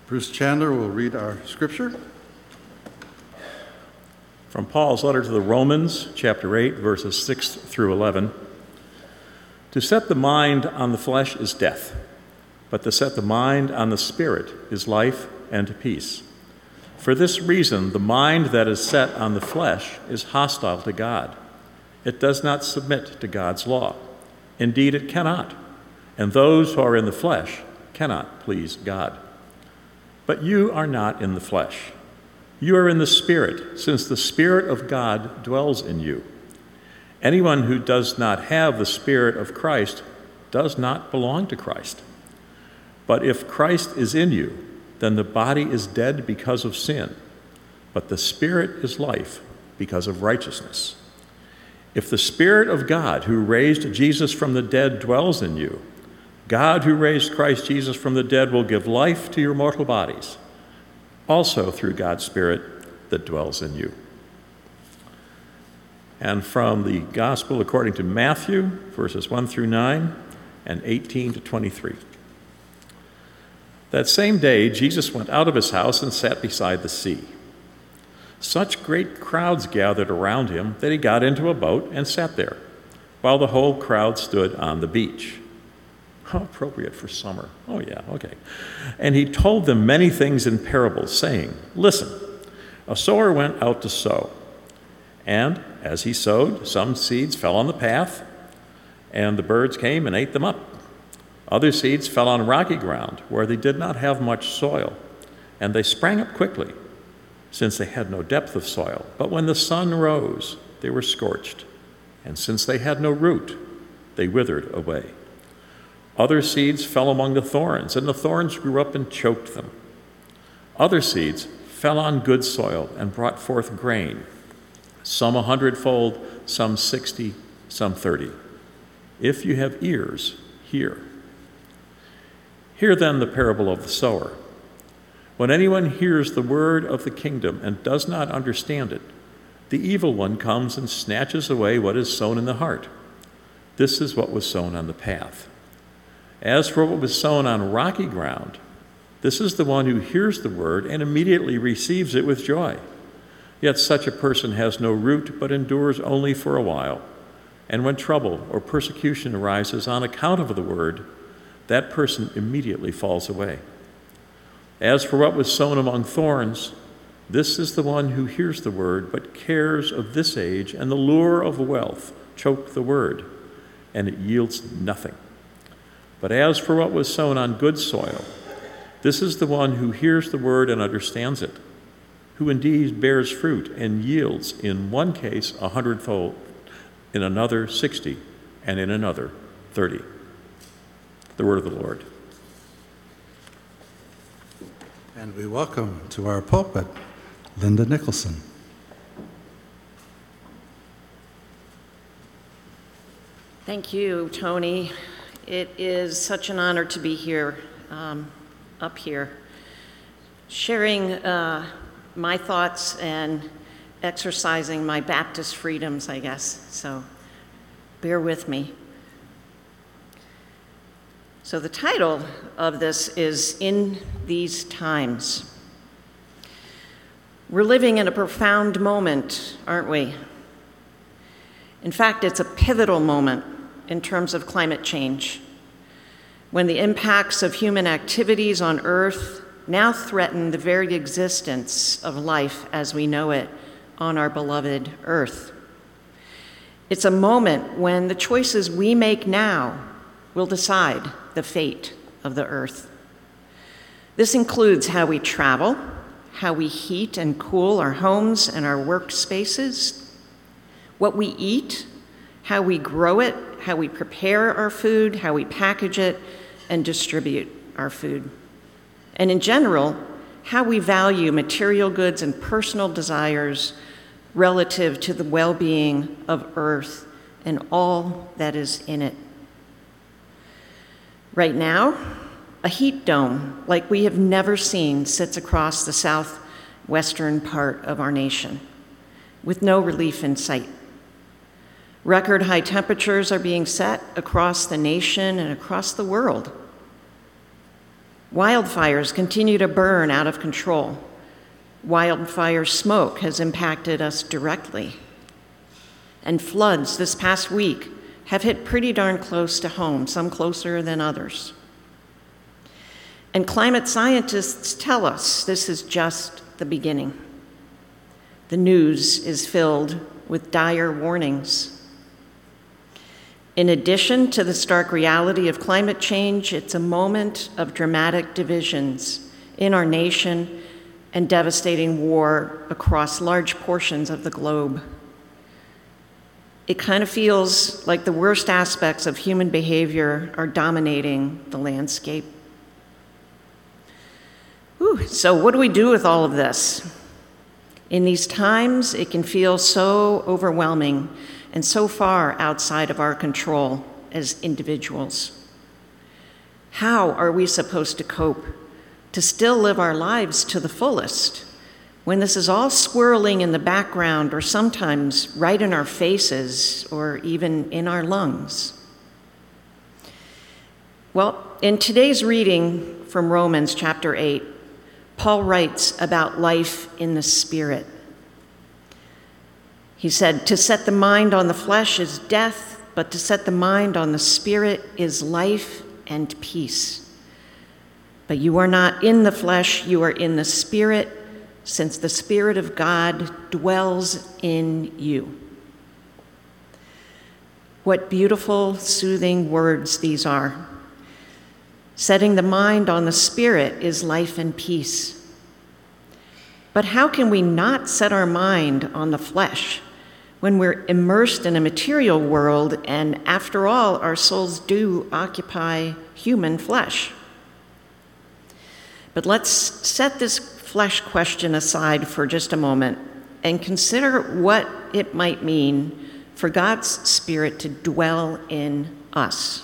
Bruce Chandler will read our scripture. From Paul's letter to the Romans, chapter 8, verses 6 through 11. To set the mind on the flesh is death, but to set the mind on the Spirit is life and peace. For this reason, the mind that is set on the flesh is hostile to God. It does not submit to God's law. Indeed, it cannot. And those who are in the flesh cannot please God. But you are not in the flesh. You are in the Spirit, since the Spirit of God dwells in you. Anyone who does not have the Spirit of Christ does not belong to Christ. But if Christ is in you, then the body is dead because of sin, but the Spirit is life because of righteousness. If the Spirit of God who raised Jesus from the dead dwells in you, God who raised Christ Jesus from the dead will give life to your mortal bodies, also through God's Spirit that dwells in you. And from the Gospel according to Matthew, verses 1 through 9 and 18 to 23. That same day, Jesus went out of his house and sat beside the sea. Such great crowds gathered around him that he got into a boat and sat there, while the whole crowd stood on the beach. How appropriate for summer. Oh yeah, okay. And he told them many things in parables, saying, "Listen, a sower went out to sow. And as he sowed, some seeds fell on the path, and the birds came and ate them up. Other seeds fell on rocky ground, where they did not have much soil, and they sprang up quickly, since they had no depth of soil. But when the sun rose, they were scorched, and since they had no root, they withered away. Other seeds fell among the thorns, and the thorns grew up and choked them. Other seeds fell on good soil and brought forth grain, some 100-fold, some 60, some 30. If you have ears, hear. Hear then the parable of the sower. When anyone hears the word of the kingdom and does not understand it, the evil one comes and snatches away what is sown in the heart. This is what was sown on the path. As for what was sown on rocky ground, this is the one who hears the word and immediately receives it with joy. Yet such a person has no root, but endures only for a while. And when trouble or persecution arises on account of the word, that person immediately falls away. As for what was sown among thorns, this is the one who hears the word, but cares of this age and the lure of wealth choke the word, and it yields nothing. But as for what was sown on good soil, this is the one who hears the word and understands it, who indeed bears fruit and yields in one case 100-fold, in another 60, and in another 30. The word of the Lord. And we welcome to our pulpit Linda Nicholson. Thank you, Tony. It is such an honor to be here, up here, sharing my thoughts and exercising my Baptist freedoms, I guess. So bear with me. So the title of this is In These Times. We're living in a profound moment, aren't we? In fact, it's a pivotal moment in terms of climate change, when the impacts of human activities on Earth now threaten the very existence of life as we know it on our beloved Earth. It's a moment when the choices we make now will decide the fate of the Earth. This includes how we travel, how we heat and cool our homes and our workspaces, what we eat, how we grow it, how we prepare our food, how we package it and distribute our food. And in general, how we value material goods and personal desires relative to the well-being of Earth and all that is in it. Right now, a heat dome like we have never seen sits across the southwestern part of our nation, with no relief in sight. Record high temperatures are being set across the nation and across the world. Wildfires continue to burn out of control. Wildfire smoke has impacted us directly. And floods this past week have hit pretty darn close to home, some closer than others. And climate scientists tell us this is just the beginning. The news is filled with dire warnings. In addition to the stark reality of climate change, it's a moment of dramatic divisions in our nation and devastating war across large portions of the globe. It kind of feels like the worst aspects of human behavior are dominating the landscape. So what do we do with all of this? In these times, it can feel so overwhelming and so far outside of our control as individuals. How are we supposed to cope, to still live our lives to the fullest, when this is all swirling in the background or sometimes right in our faces or even in our lungs? Well, in today's reading from Romans chapter 8, Paul writes about life in the Spirit. He said, "To set the mind on the flesh is death, but to set the mind on the Spirit is life and peace. But you are not in the flesh, you are in the Spirit, since the Spirit of God dwells in you." What beautiful, soothing words these are. Setting the mind on the Spirit is life and peace. But how can we not set our mind on the flesh when we're immersed in a material world and, after all, our souls do occupy human flesh? But let's set this flesh question aside for just a moment and consider what it might mean for God's Spirit to dwell in us.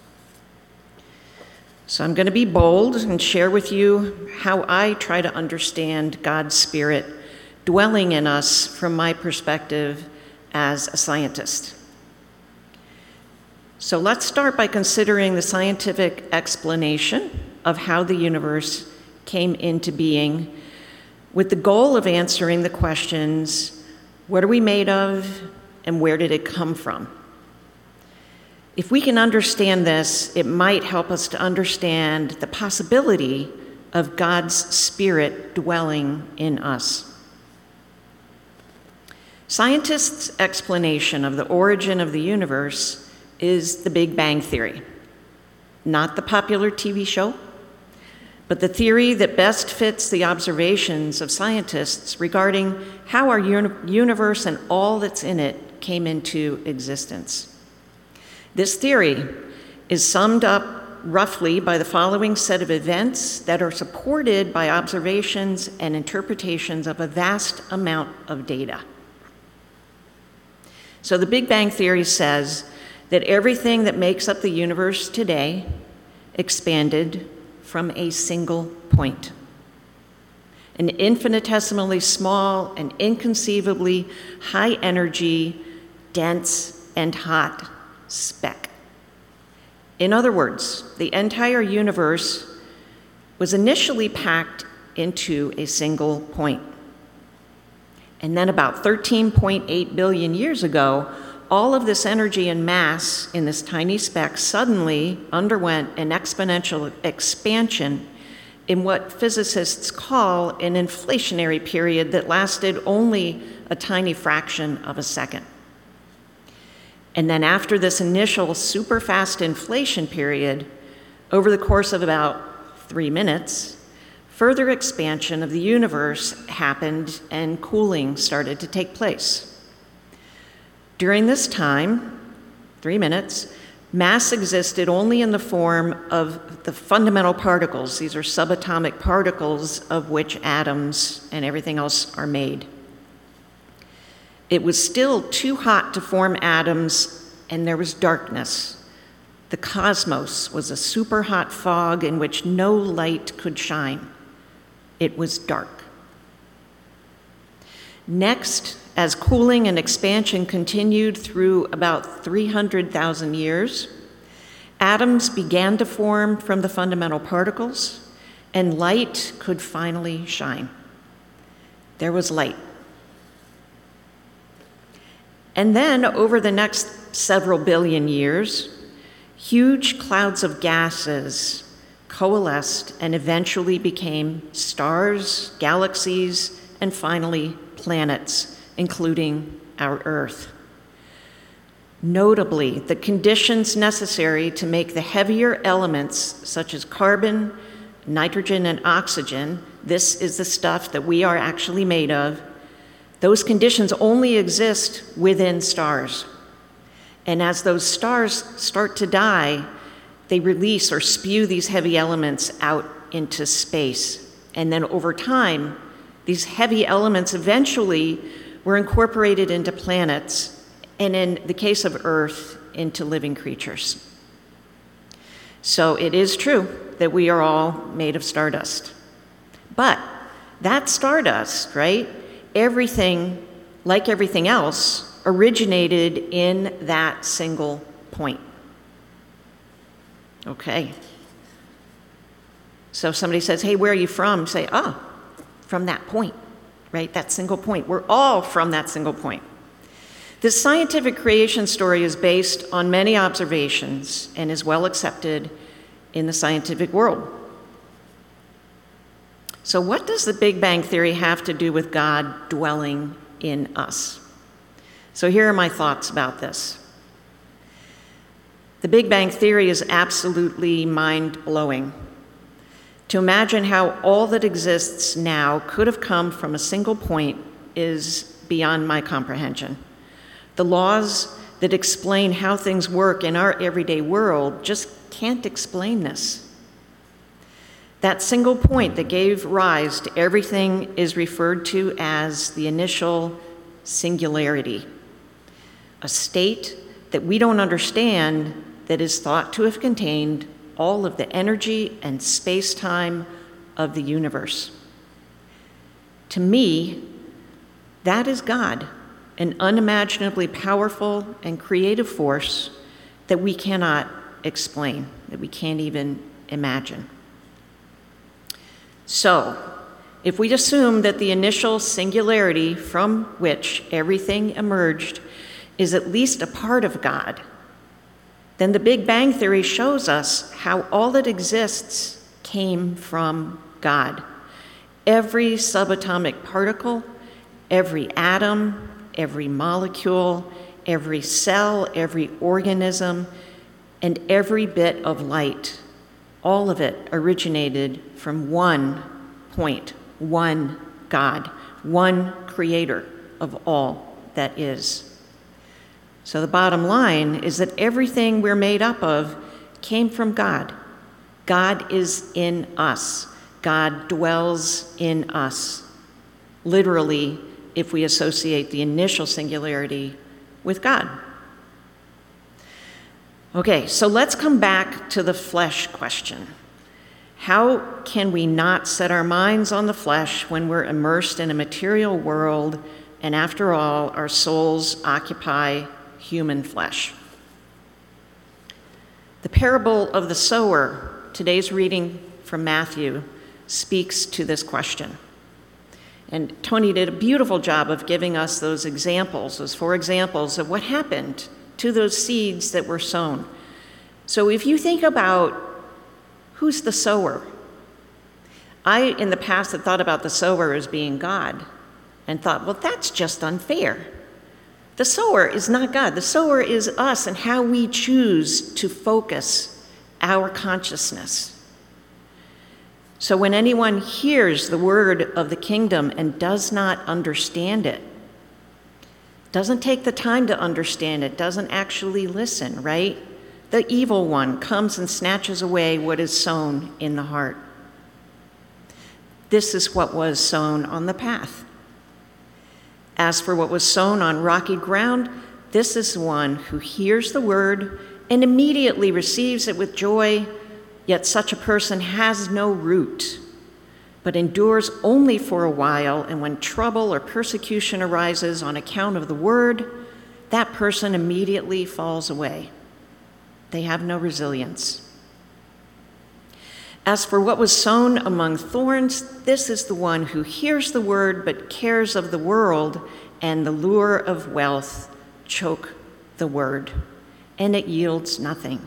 So I'm going to be bold and share with you how I try to understand God's Spirit dwelling in us from my perspective as a scientist. So let's start by considering the scientific explanation of how the universe came into being, with the goal of answering the questions, what are we made of and where did it come from? If we can understand this, it might help us to understand the possibility of God's Spirit dwelling in us. Scientists' explanation of the origin of the universe is the Big Bang Theory, not the popular TV show, but the theory that best fits the observations of scientists regarding how our universe and all that's in it came into existence. This theory is summed up roughly by the following set of events that are supported by observations and interpretations of a vast amount of data. So the Big Bang Theory says that everything that makes up the universe today expanded from a single point. An infinitesimally small and inconceivably high energy, dense and hot speck. In other words, the entire universe was initially packed into a single point. And then about 13.8 billion years ago, all of this energy and mass in this tiny speck suddenly underwent an exponential expansion in what physicists call an inflationary period that lasted only a tiny fraction of a second. And then after this initial super fast inflation period, over the course of about 3 minutes, further expansion of the universe happened and cooling started to take place. During this time, 3 minutes, mass existed only in the form of the fundamental particles. These are subatomic particles of which atoms and everything else are made. It was still too hot to form atoms, and there was darkness. The cosmos was a super hot fog in which no light could shine. It was dark. Next, as cooling and expansion continued through about 300,000 years, atoms began to form from the fundamental particles, and light could finally shine. There was light. And then, over the next several billion years, huge clouds of gases coalesced and eventually became stars, galaxies, and finally planets, including our Earth. Notably, the conditions necessary to make the heavier elements, such as carbon, nitrogen, and oxygen, this is the stuff that we are actually made of, those conditions only exist within stars. And as those stars start to die, they release or spew these heavy elements out into space. And then over time, these heavy elements eventually were incorporated into planets, and in the case of Earth, into living creatures. So it is true that we are all made of stardust. But that stardust, right, everything, like everything else, originated in that single point. Okay. So if somebody says, hey, where are you from? Say, from that point, right? That single point. We're all from that single point. This scientific creation story is based on many observations and is well accepted in the scientific world. So what does the Big Bang Theory have to do with God dwelling in us? So here are my thoughts about this. The Big Bang Theory is absolutely mind-blowing. To imagine how all that exists now could have come from a single point is beyond my comprehension. The laws that explain how things work in our everyday world just can't explain this. That single point that gave rise to everything is referred to as the initial singularity, a state that we don't understand that is thought to have contained all of the energy and space-time of the universe. To me, that is God, an unimaginably powerful and creative force that we cannot explain, that we can't even imagine. So, if we assume that the initial singularity from which everything emerged is at least a part of God, then the Big Bang Theory shows us how all that exists came from God. Every subatomic particle, every atom, every molecule, every cell, every organism, and every bit of light, all of it originated from one point, one God, one creator of all that is. So the bottom line is that everything we're made up of came from God. God is in us. God dwells in us. Literally, if we associate the initial singularity with God. Okay, so let's come back to the flesh question. How can we not set our minds on the flesh when we're immersed in a material world, and after all, our souls occupy human flesh? The parable of the sower, today's reading from Matthew, speaks to this question. And Tony did a beautiful job of giving us those examples, those 4 examples of what happened to those seeds that were sown. So if you think about who's the sower, I, in the past, had thought about the sower as being God and thought, well, that's just unfair. The sower is not God. The sower is us and how we choose to focus our consciousness. So when anyone hears the word of the kingdom and does not understand it, doesn't take the time to understand it, doesn't actually listen, right? The evil one comes and snatches away what is sown in the heart. This is what was sown on the path. As for what was sown on rocky ground, this is one who hears the word and immediately receives it with joy, yet such a person has no root, but endures only for a while, and when trouble or persecution arises on account of the word, that person immediately falls away. They have no resilience. As for what was sown among thorns, this is the one who hears the word, but cares of the world and the lure of wealth choke the word, and it yields nothing.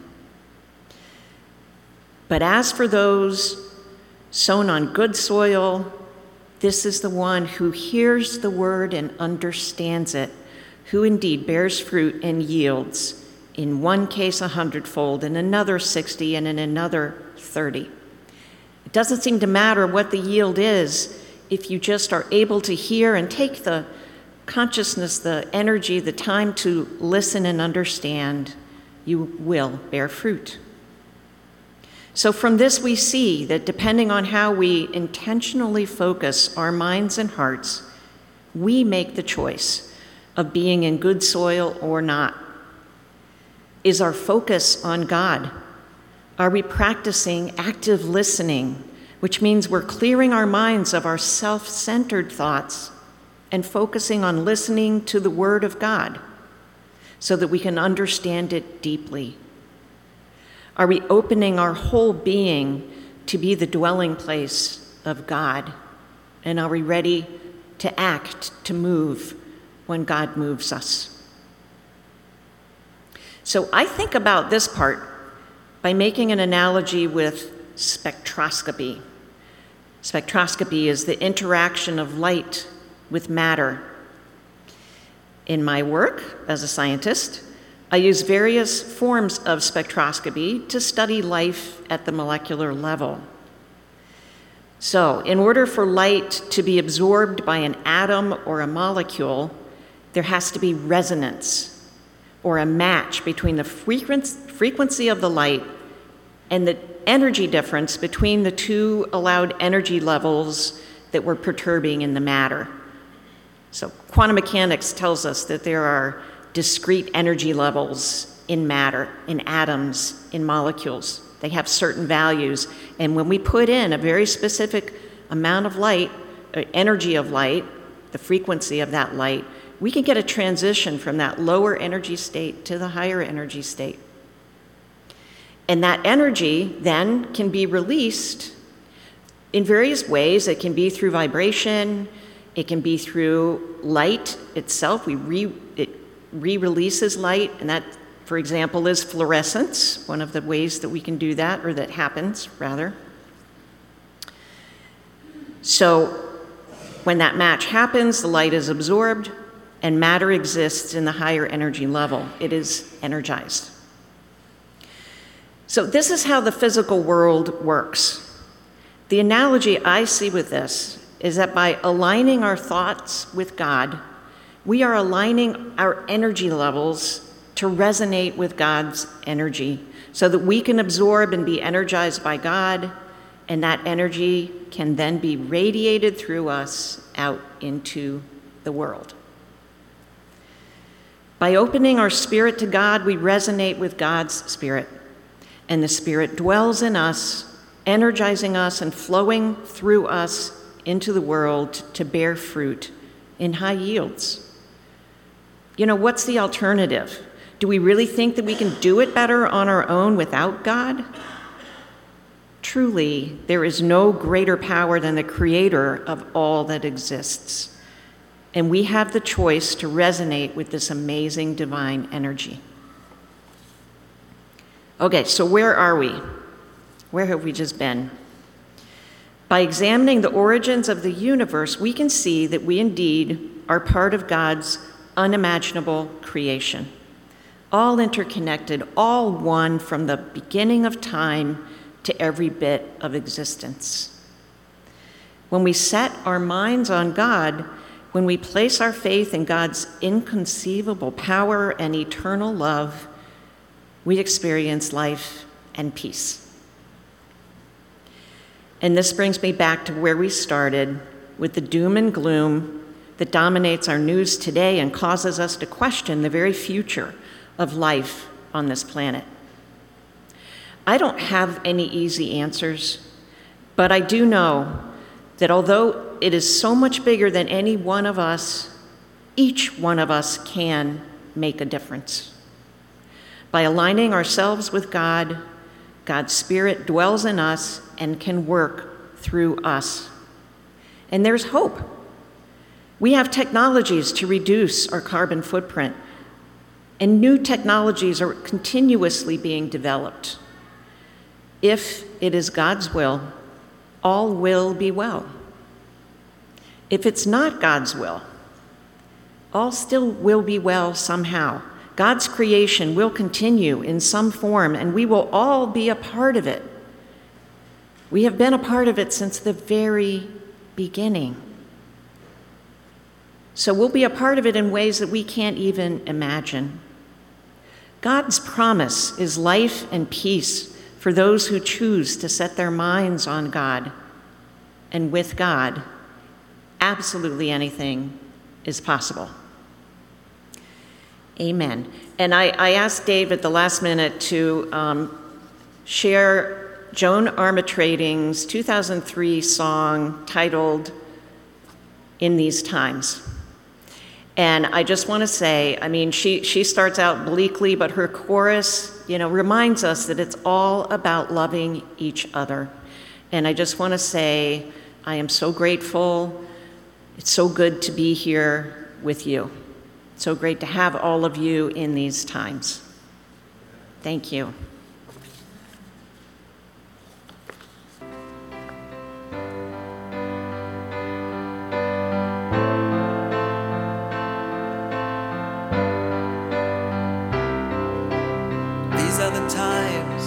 But as for those sown on good soil, this is the one who hears the word and understands it, who indeed bears fruit and yields, in one case 100-fold, in another 60, and in another 30. It doesn't seem to matter what the yield is if you just are able to hear and take the consciousness, the energy, the time to listen and understand, you will bear fruit. So from this we see that depending on how we intentionally focus our minds and hearts, we make the choice of being in good soil or not. Is our focus on God? Are we practicing active listening, which means we're clearing our minds of our self-centered thoughts and focusing on listening to the Word of God so that we can understand it deeply? Are we opening our whole being to be the dwelling place of God? And are we ready to act, to move when God moves us? So I think about this part by making an analogy with spectroscopy. Spectroscopy is the interaction of light with matter. In my work as a scientist, I use various forms of spectroscopy to study life at the molecular level. So, in order for light to be absorbed by an atom or a molecule, there has to be resonance, or a match between the frequency of the light and the energy difference between the two allowed energy levels that we're perturbing in the matter. So quantum mechanics tells us that there are discrete energy levels in matter, in atoms, in molecules. They have certain values, and when we put in a very specific amount of light, energy of light, the frequency of that light, we can get a transition from that lower energy state to the higher energy state. And that energy then can be released in various ways. It can be through vibration, it can be through light itself. It re-releases light, and that, for example, is fluorescence, one of the ways that we can do that, or that happens, rather. So when that match happens, the light is absorbed, and matter exists in the higher energy level. It is energized. So this is how the physical world works. The analogy I see with this is that by aligning our thoughts with God, we are aligning our energy levels to resonate with God's energy so that we can absorb and be energized by God, and that energy can then be radiated through us out into the world. By opening our spirit to God, we resonate with God's spirit, and the Spirit dwells in us, energizing us and flowing through us into the world to bear fruit in high yields. You know, what's the alternative? Do we really think that we can do it better on our own without God? Truly, there is no greater power than the Creator of all that exists. And we have the choice to resonate with this amazing divine energy. Okay, so where are we? Where have we just been? By examining the origins of the universe, we can see that we indeed are part of God's unimaginable creation, all interconnected, all one from the beginning of time to every bit of existence. When we set our minds on God, when we place our faith in God's inconceivable power and eternal love, we experience life and peace. And this brings me back to where we started, with the doom and gloom that dominates our news today and causes us to question the very future of life on this planet. I don't have any easy answers, but I do know that although it is so much bigger than any one of us, each one of us can make a difference. By aligning ourselves with God, God's Spirit dwells in us and can work through us. And there's hope. We have technologies to reduce our carbon footprint, and new technologies are continuously being developed. If it is God's will, all will be well. If it's not God's will, all still will be well somehow. God's creation will continue in some form, and we will all be a part of it. We have been a part of it since the very beginning. So we'll be a part of it in ways that we can't even imagine. God's promise is life and peace for those who choose to set their minds on God. And with God, absolutely anything is possible. Amen. And I asked Dave at the last minute to share Joan Armatrading's 2003 song titled "In These Times." And I just want to say, I mean, she starts out bleakly, but her chorus, reminds us that it's all about loving each other. And I just want to say, I am so grateful. It's so good to be here with you. So great to have all of you in these times. Thank you. These are the times,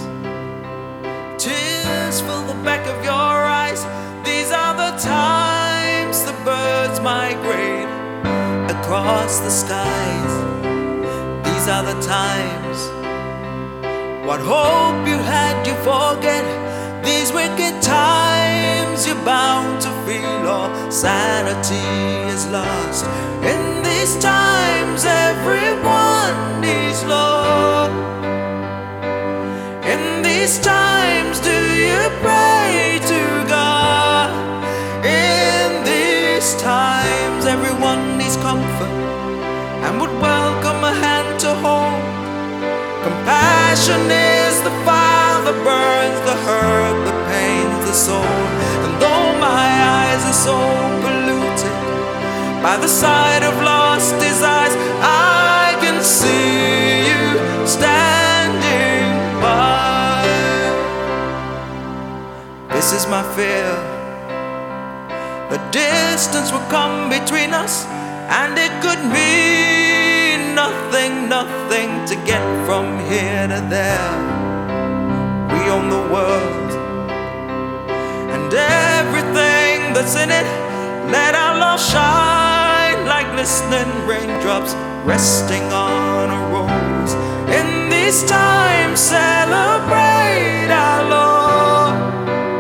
tears fill the back of your eyes. These are the times the birds migrate across the skies. These are the times, what hope you had you forget. These wicked times you're bound to feel all sanity is lost. In these times everyone needs love. In these times, do you pray to God? In these times, everyone needs comfort and would welcome a hand to hold. Compassion is the fire that burns the hurt, that pains the soul. And though my eyes are so polluted by the sight of lost desires, I can see you standing by. This is my fear. The distance will come between us, and it could mean nothing, nothing to get from here to there. We own the world and everything that's in it. Let our love shine like glistening raindrops resting on a rose. In these times, celebrate our Lord.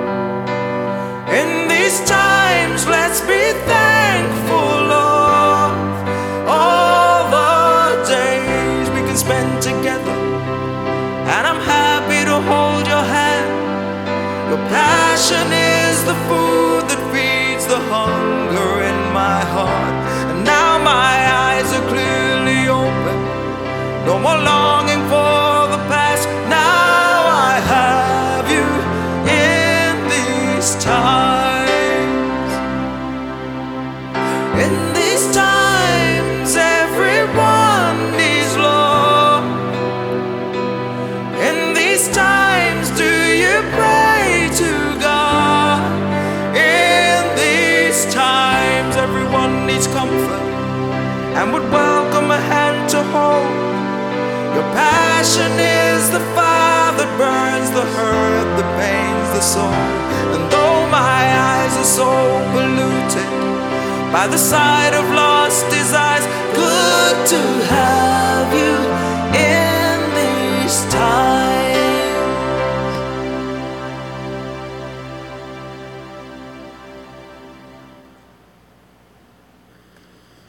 In these times, let's be thankful, Lord. All the days we can spend together, and I'm happy to hold your hand. Your passion is the food that feeds the hunger in my heart. And now my eyes are clearly open. No more longing for the past. Now I have you in these times. In these times, everyone needs love. In these times, do you pray to God? In these times, everyone needs comfort and would welcome a hand to hold. Your passion is the fire that burns the hurt, that pains the soul. And though my eyes are so polluted by the sight of lost desires, good to have you in these times.